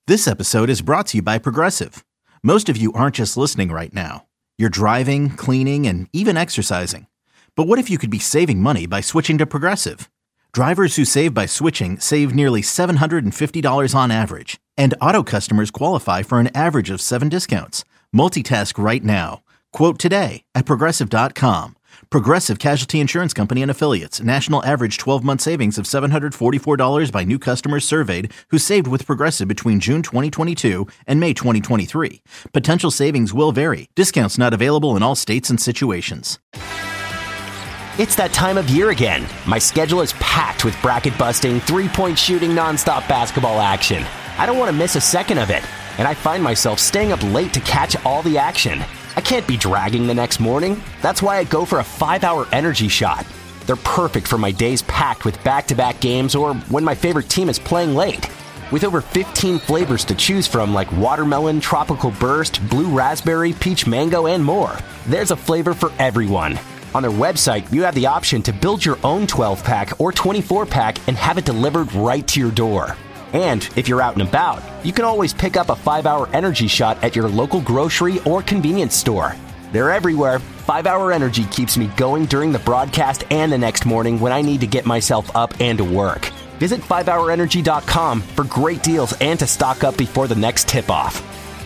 This episode is brought to you by Progressive. Most of you aren't just listening right now. You're driving, cleaning, and even exercising. But what if you could be saving money by switching to Progressive? Drivers who save by switching save nearly $750 on average. And auto customers qualify for an average of 7 discounts. Multitask right now. Quote today at Progressive.com. Progressive Casualty Insurance Company and Affiliates. National average 12-month savings of $744 by new customers surveyed who saved with Progressive between June 2022 and May 2023. Potential savings will vary. Discounts not available in all states and situations. It's that time of year again. My schedule is packed with bracket-busting, three-point shooting, nonstop basketball action. I don't want to miss a second of it, and I find myself staying up late to catch all the action. I can't be dragging the next morning. That's why I go for a 5-hour energy shot. They're perfect for my days packed with back-to-back games or when my favorite team is playing late. With over 15 flavors to choose from like watermelon, tropical burst, blue raspberry, peach mango, and more, there's a flavor for everyone. On their website, you have the option to build your own 12-pack or 24-pack and have it delivered right to your door. And if you're out and about, you can always pick up a 5-hour energy shot at your local grocery or convenience store. They're everywhere. 5-hour energy keeps me going during the broadcast and the next morning when I need to get myself up and to work. Visit 5hourenergy.com for great deals and to stock up before the next tip-off.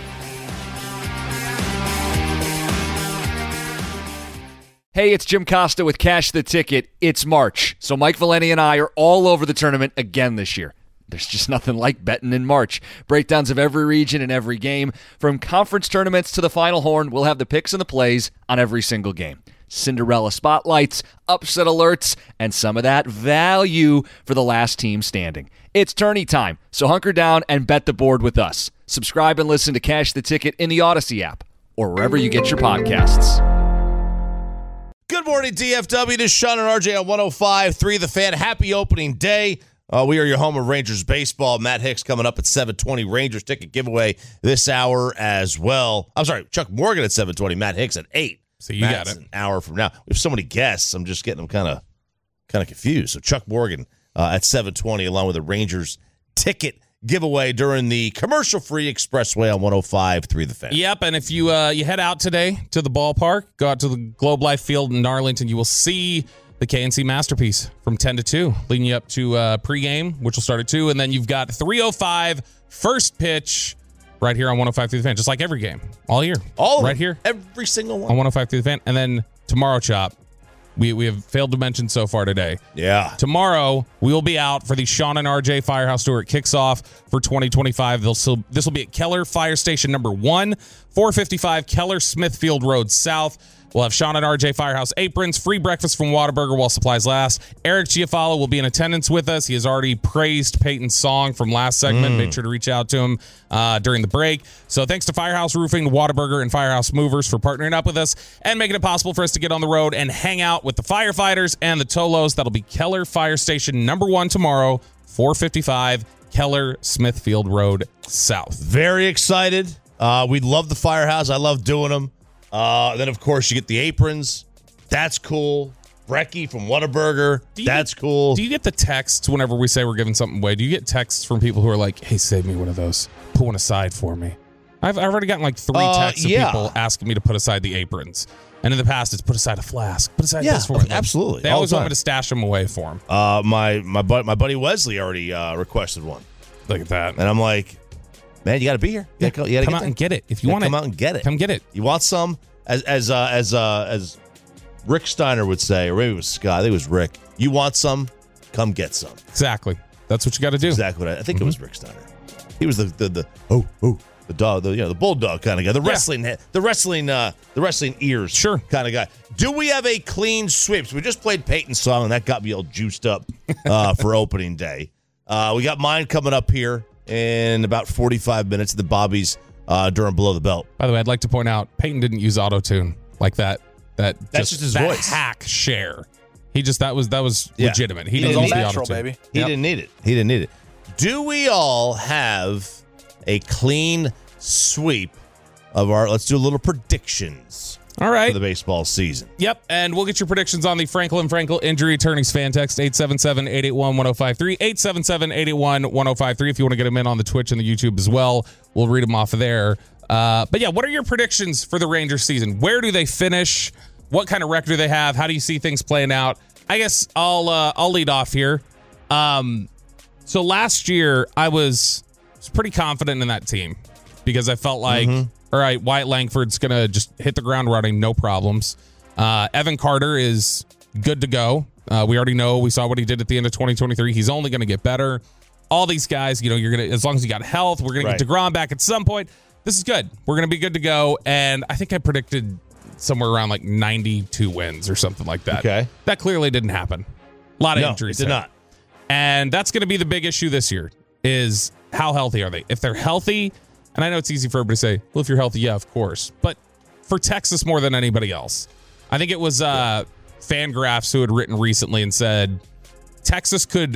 Hey, it's Jim Costa with Cash the Ticket. It's March, so Mike Valeni and I are all over the tournament again this year. There's just nothing like betting in March. Breakdowns of every region and every game. From conference tournaments to the Final Horn, we'll have the picks and the plays on every single game. Cinderella spotlights, upset alerts, and some of that value for the last team standing. It's tourney time, so hunker down and bet the board with us. Subscribe and listen to Cash the Ticket in the Odyssey app or wherever you get your podcasts. Good morning, DFW. This is Sean and RJ on 105.3 The Fan. Happy opening day. We are your home of Rangers baseball. Matt Hicks coming up at 7:20. Rangers ticket giveaway this hour as well. I'm sorry, Chuck Morgan at 7:20. Matt Hicks at 8. So you Matt's got it. An hour from now. We have so many guests. I'm just getting them kind of confused. So Chuck Morgan at 7:20, along with the Rangers ticket giveaway during the commercial-free expressway on 105.3 The Fan. Yep, and if you head out today to the ballpark, go out to the Globe Life Field in Arlington, you will see the KNC Masterpiece from 10 to 2, leading you up to pregame, which will start at 2, and then you've got 3:05 first pitch right here on 105.3 The Fan, just like every game, all year. All right here. Every single one. On 105.3 The Fan. And then tomorrow, Chop, we have failed to mention so far today. Yeah. Tomorrow, we will be out for the Sean and RJ Firehouse Tour. It kicks off for 2025. This will be at Keller Fire Station number 1, 455 Keller Smithfield Road South. We'll have Sean and RJ Firehouse aprons, free breakfast from Whataburger while supplies last. Eric Giafalo will be in attendance with us. He has already praised Peyton's song from last segment. Make sure to reach out to him during the break. So thanks to Firehouse Roofing, Whataburger, and Firehouse Movers for partnering up with us and making it possible for us to get on the road and hang out with the firefighters and the Tolos. That'll be Keller Fire Station number 1 tomorrow, 455 Keller Smithfield Road South. Very excited. We love the Firehouse. I love doing them. Then, of course, you get the aprons. That's cool. Brecky from Whataburger. That's cool. Do you get the texts whenever we say we're giving something away? Do you get texts from people who are like, hey, save me one of those. Put one aside for me. I've already gotten like 3 texts of people asking me to put aside the aprons. And in the past, it's put aside a flask. Put aside this for me. Absolutely. They always want me to stash them away for them. My buddy Wesley already requested one. Look at that. And I'm like, man, you got to be here. You gotta come out and get it. If you want it, come out and get it. Come get it. You want some? As Rick Steiner would say, or maybe it was Scott. I think it was Rick. You want some? Come get some. Exactly. That's what you got to do. Exactly what I think it was Rick Steiner. He was the dog, the bulldog kind of guy, the wrestling ears kind of guy. Do we have a clean sweep? So we just played Peyton's song, and that got me all juiced up for opening day. We got mine coming up here in about 45 minutes at the Bobby's during Below the Belt. By the way, I'd like to point out Peyton didn't use auto-tune like that. That's just his voice. Hack share. That was legitimate. He didn't use need the natural, auto-tune. baby. He didn't need it. Do we all have a clean sweep of our? Let's do a little predictions. All right. for the baseball season. Yep, and we'll get your predictions on the Franklin Frankel injury attorneys fan text, 877-881-1053, 877-881-1053 if you want to get them in on the Twitch and the YouTube as well. We'll read them off of there. But yeah, what are your predictions for the Rangers season? Where do they finish? What kind of record do they have? How do you see things playing out? I guess I'll lead off here. So last year, I was pretty confident in that team because I felt like, all right, Wyatt Langford's going to just hit the ground running, no problems. Evan Carter is good to go. We already know, we saw what he did at the end of 2023. He's only going to get better. All these guys, you're going to, as long as you got health, we're going to get DeGrom back at some point. This is good. We're going to be good to go. And I think I predicted somewhere around like 92 wins or something like that. Okay. That clearly didn't happen. A lot of injuries. It did not. And that's going to be the big issue this year is how healthy are they? If they're healthy, and I know it's easy for everybody to say, well, if you're healthy, yeah, of course. But for Texas more than anybody else, I think it was Fangraphs who had written recently and said Texas could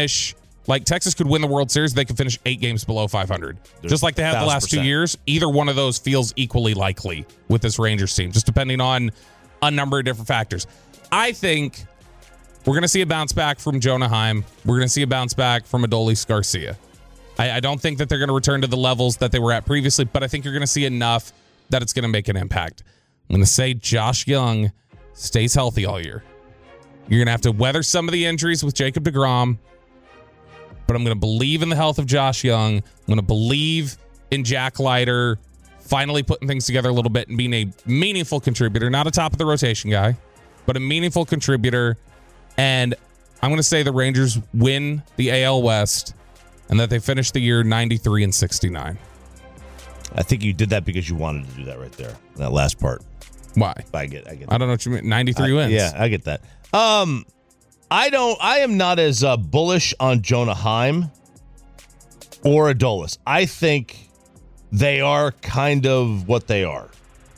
win the World Series. They could finish 8 games below 500. Just like they have the last 2 years. Either one of those feels equally likely with this Rangers team, just depending on a number of different factors. I think we're going to see a bounce back from Jonah Heim. We're going to see a bounce back from Adolis Garcia. I don't think that they're going to return to the levels that they were at previously, but I think you're going to see enough that it's going to make an impact. I'm going to say Josh Young stays healthy all year. You're going to have to weather some of the injuries with Jacob deGrom, but I'm going to believe in the health of Josh Young. I'm going to believe in Jack Leiter finally putting things together a little bit and being a meaningful contributor, not a top of the rotation guy, but a meaningful contributor. And I'm going to say the Rangers win the AL West and that they finish the year 93-69. I think you did that because you wanted to do that right there. That last part. Why? I get that. I don't know what you mean. 93 wins. Yeah, I get that. I am not as bullish on Jonah Heim or Adolis. I think they are kind of what they are.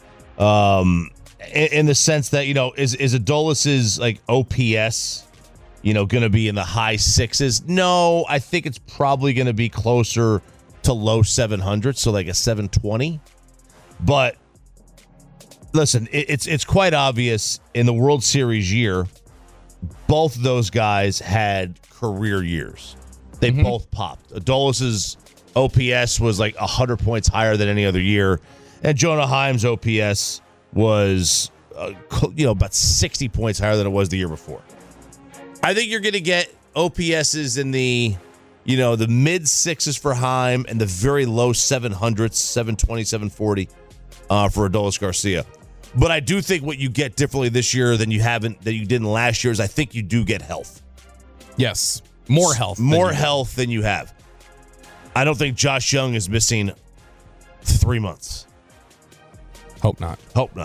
In the sense that, is Adolis's like OPS, going to be in the high 6s? No, I think it's probably going to be closer to low 700s, so like a 720. But listen, it's quite obvious in the World Series year, both of those guys had career years. They both popped. Adolis's OPS was like 100 points higher than any other year, and Jonah Heim's OPS was about 60 points higher than it was the year before. I think you're going to get OPSs in the the mid 6s for Heim and the very low 700s, 720, 740 for Adolis Garcia. But I do think what you get differently this year than you didn't last year is I think you do get health. Yes, more health. More health than you have. I don't think Josh Young is missing 3 months. Hope not.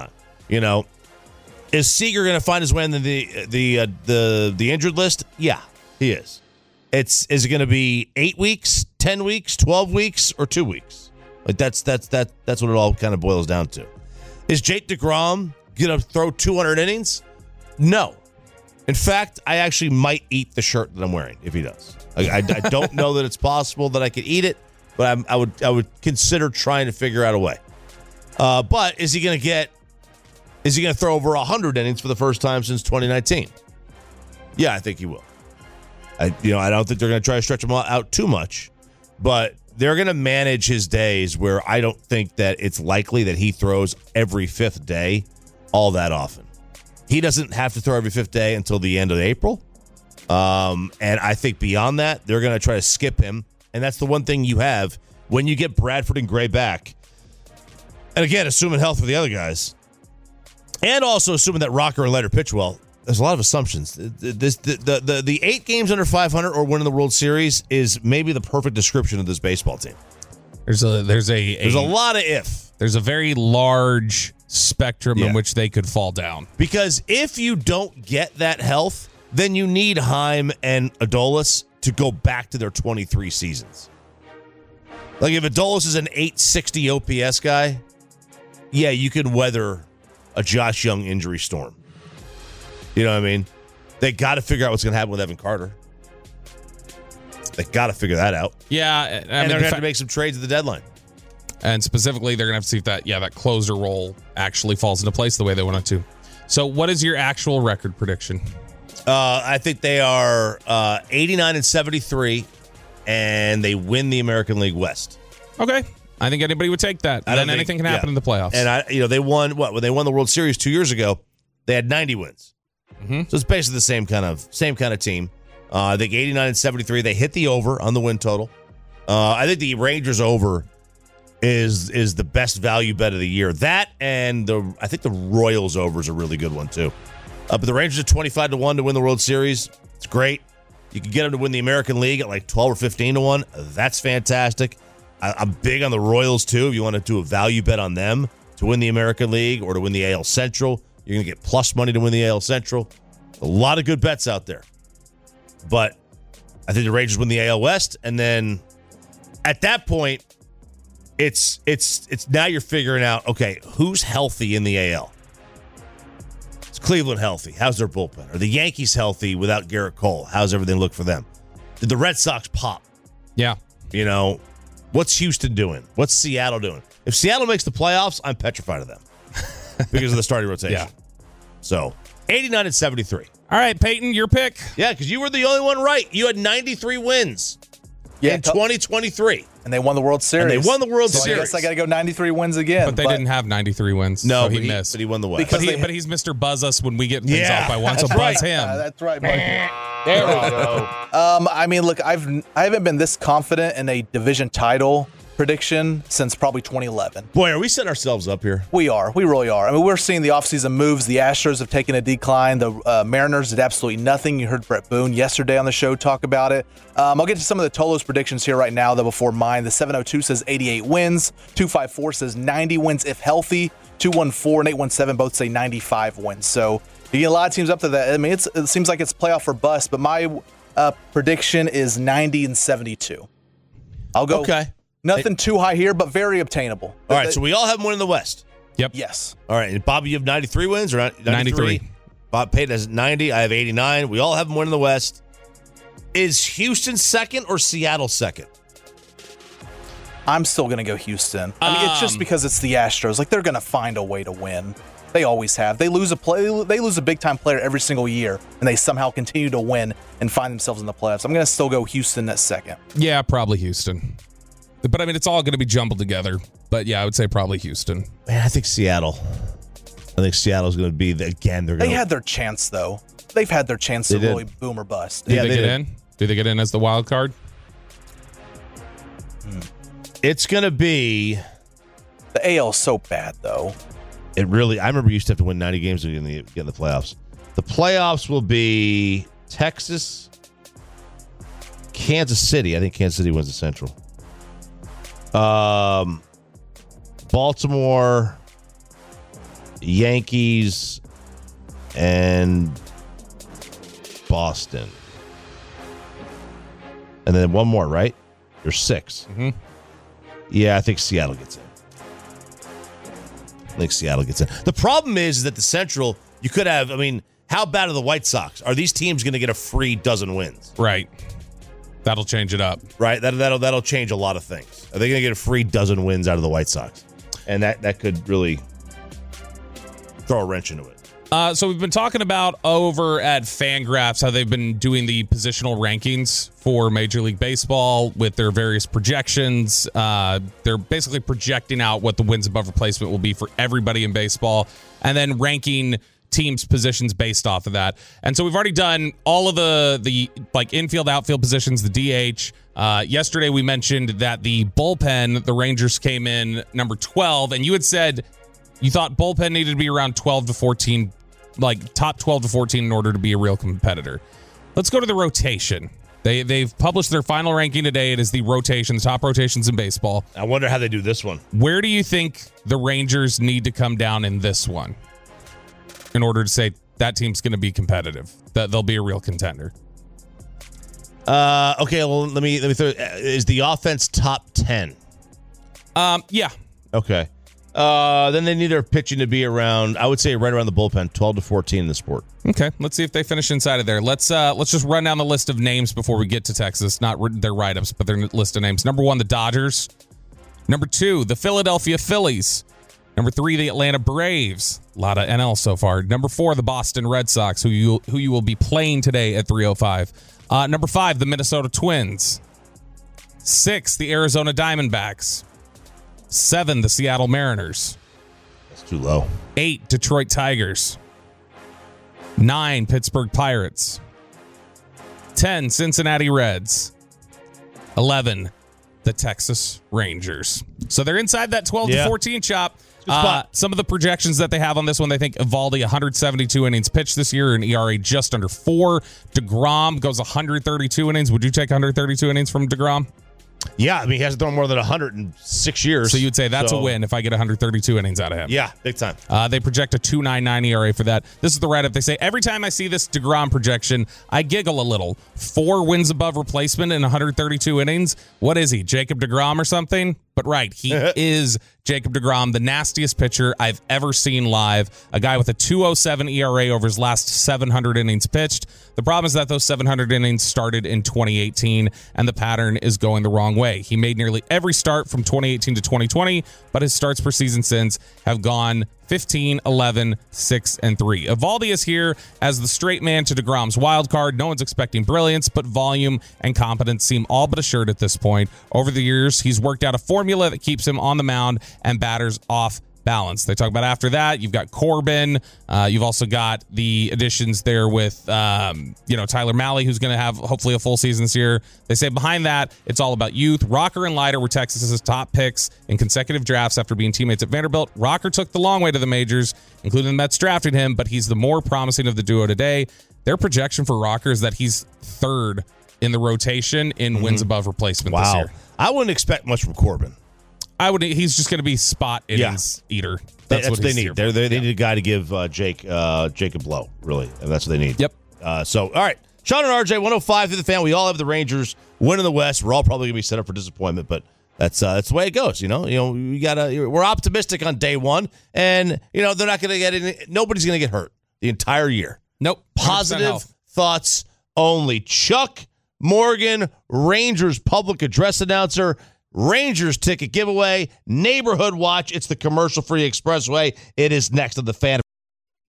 Is Seager going to find his way in the injured list? Yeah, he is. Is it going to be 8 weeks, 10 weeks, 12 weeks, or 2 weeks? Like that's what it all kind of boils down to. Is Jake DeGrom going to throw 200 innings? No. In fact, I actually might eat the shirt that I'm wearing if he does. I don't know that it's possible that I could eat it, but I would consider trying to figure out a way. But is he going to throw over 100 innings for the first time since 2019? Yeah, I think he will. I don't think they're going to try to stretch him out too much, but they're going to manage his days where I don't think that it's likely that he throws every 5th day all that often. He doesn't have to throw every 5th day until the end of April. And I think beyond that, they're going to try to skip him. And that's the one thing you have when you get Bradford and Gray back. And again, assuming health for the other guys. And also assuming that Rocker and Leiter pitch well. There's a lot of assumptions. The 8 games under 500 or winning the World Series is maybe the perfect description of this baseball team. There's a lot of if. There's a very large spectrum in which they could fall down. Because if you don't get that health, then you need Heim and Adolis to go back to their 23 seasons. Like if Adolis is an 860 OPS guy, yeah, you can weather a Josh Young injury storm. You know what I mean? They got to figure out what's going to happen with Evan Carter. They got to figure that out. Yeah. And they're going to have to make some trades at the deadline. And specifically, they're going to have to see if that closer role actually falls into place the way they want it to. So what is your actual record prediction? I think they are 89-73, and they win the American League West. Okay. I think anybody would take that. Then anything can happen in the playoffs. And they won when they won the World Series 2 years ago, they had 90 wins. Mm-hmm. So it's basically the same kind of team. I think 89-73, they hit the over on the win total. I think the Rangers over is the best value bet of the year. That and I think the Royals over is a really good one too. But the Rangers are 25-1 to win the World Series. It's great. You can get them to win the American League at like 12 or 15-1. That's fantastic. I'm big on the Royals too. If you want to do a value bet on them to win the American League or to win the AL Central, you're going to get plus money to win the AL Central. A lot of good bets out there. But I think the Rangers win the AL West, and then at that point, it's now you're figuring out, okay, who's healthy in the AL? Is Cleveland healthy? How's their bullpen? Are the Yankees healthy without Garrett Cole? How's everything look for them? Did the Red Sox pop? Yeah. What's Houston doing? What's Seattle doing? If Seattle makes the playoffs, I'm petrified of them because of the starting rotation. Yeah. So 89-73. All right, Peyton, your pick. Yeah, because you were the only one right. You had 93 wins in 2023. And they won the World Series. I guess I got to go 93 wins again. But they didn't have 93 wins. No, so he missed. But he won the West. But he's Mr. Buzz us when we get things off by one, so buzz him. That's right, Mike. There we go. I mean, look, I haven't been this confident in a division title prediction since probably 2011. Boy, are we setting ourselves up here? We really are. I mean, we're seeing the offseason moves. The Astros have taken a decline. The Mariners did absolutely nothing. You heard Brett Boone yesterday on the show talk about it. I'll get to some of the Tolo's predictions here right now, though, before mine. The 702 says 88 wins. 254 says 90 wins if healthy. 214 and 817 both say 95 wins. So you get a lot of teams up to that. I mean, it seems like it's playoff or bust, but my prediction is 90-72. I'll go. Okay. Nothing too high here, but very obtainable. All right, so we all have them winning the West. Yep. Yes. All right, and Bobby, you have 93 wins or 93? Bob Payton has 90. I have 89. We all have them winning the West. Is Houston second or Seattle second? I'm still going to go Houston. I mean, it's just because it's the Astros. Like, they're going to find a way to win. They always have. They lose a big-time player every single year, and they somehow continue to win and find themselves in the playoffs. I'm going to still go Houston at second. Yeah, probably Houston. But, I mean, it's all going to be jumbled together. But, yeah, I would say probably Houston. Man, I think Seattle. I think Seattle's going to be, They had their chance, though. They've had their chance to really boom or bust. Do they get in? Do they get in as the wild card? It's going to be... The AL is so bad, though. I remember you used to have to win 90 games to get in the playoffs. The playoffs will be Texas, Kansas City. I think Kansas City wins the Central. Baltimore, Yankees, and Boston. And then one more, right? There's 6. Mm-hmm. Yeah, I think Seattle gets in. The problem is that the Central, you could have, how bad are the White Sox? Are these teams going to get a free dozen wins? Right. That'll change it up. Right. That'll change a lot of things. Are they going to get a free dozen wins out of the White Sox? And that could really throw a wrench into it. So we've been talking about over at Fangraphs how they've been doing the positional rankings for Major League Baseball with their various projections. They're basically projecting out what the wins above replacement will be for everybody in baseball and then ranking teams' positions based off of that. And so we've already done all of the like infield, outfield positions, the DH. Yesterday we mentioned that the bullpen, the Rangers came in number 12, and you had said you thought bullpen needed to be around 12 to 14, like top 12 to 14 in order to be a real competitor. Let's go to the rotation. They've published their final ranking today. It is the rotation, the top rotations in baseball. I wonder how they do this one. Where do you think the Rangers need to come down in this one in order to say that team's going to be competitive, that they'll be a real contender? Okay, well, let me throw. Is the offense top 10? Yeah. Okay. Then they need their pitching to be around, I would say right around the bullpen, 12 to 14 in the sport. Okay, let's see if they finish inside of there. Let's just run down the list of names before we get to Texas. Not their write-ups, but their list of names. Number 1, the Dodgers. Number 2, the Philadelphia Phillies. Number 3, the Atlanta Braves. A lot of NL so far. Number 4, the Boston Red Sox, who you will be playing today at 3:05. Number 5, the Minnesota Twins. 6, the Arizona Diamondbacks. 7, the Seattle Mariners. That's too low. 8, Detroit Tigers. 9, Pittsburgh Pirates. 10, Cincinnati Reds. 11, the Texas Rangers. So they're inside that 12 to 14 chop. Some of the projections that they have on this one, they think Eovaldi 172 innings pitched this year, an ERA just under 4. DeGrom goes 132 innings. Would you take 132 innings from DeGrom? Yeah, I mean, he hasn't thrown more than 100 in 6 years. So you'd say that's a win if I get 132 innings out of him. Yeah, big time. They project a 2.99 ERA for that. This is the write-up. They say, every time I see this DeGrom projection, I giggle a little. 4 wins above replacement in 132 innings. What is he, Jacob DeGrom or something? But right, he is Jacob DeGrom, the nastiest pitcher I've ever seen live. A guy with a 2.07 ERA over his last 700 innings pitched. The problem is that those 700 innings started in 2018, and the pattern is going the wrong way. He made nearly every start from 2018 to 2020, but his starts per season since have gone 15, 11, 6, and 3. Eovaldi is here as the straight man to DeGrom's wild card. No one's expecting brilliance, but volume and competence seem all but assured at this point. Over the years, he's worked out a formula that keeps him on the mound and batters off balance. They talk about after that, you've got Corbin. You've also got the additions there with, Tyler Mahle, who's going to have hopefully a full season this year. They say behind that, it's all about youth. Rocker and Leiter were Texas's top picks in consecutive drafts after being teammates at Vanderbilt. Rocker took the long way to the majors, including the Mets drafted him, but he's the more promising of the duo today. Their projection for Rocker is that he's 3rd in the rotation in wins above replacement this year. I wouldn't expect much from Corbin. He's just going to be spot innings eater. That's what they need. They need a guy to give Jacob Lowe, really. And that's what they need. Yep. All right. Sean and RJ, 105 through the fan. We all have the Rangers winning the West. We're all probably going to be set up for disappointment, but that's the way it goes. We're optimistic on day one, and they're not going to get nobody's going to get hurt the entire year. Nope. Positive thoughts only. Chuck Morgan, Rangers public address announcer. Rangers ticket giveaway, Neighborhood Watch. It's the commercial-free expressway. It is next on the Fan.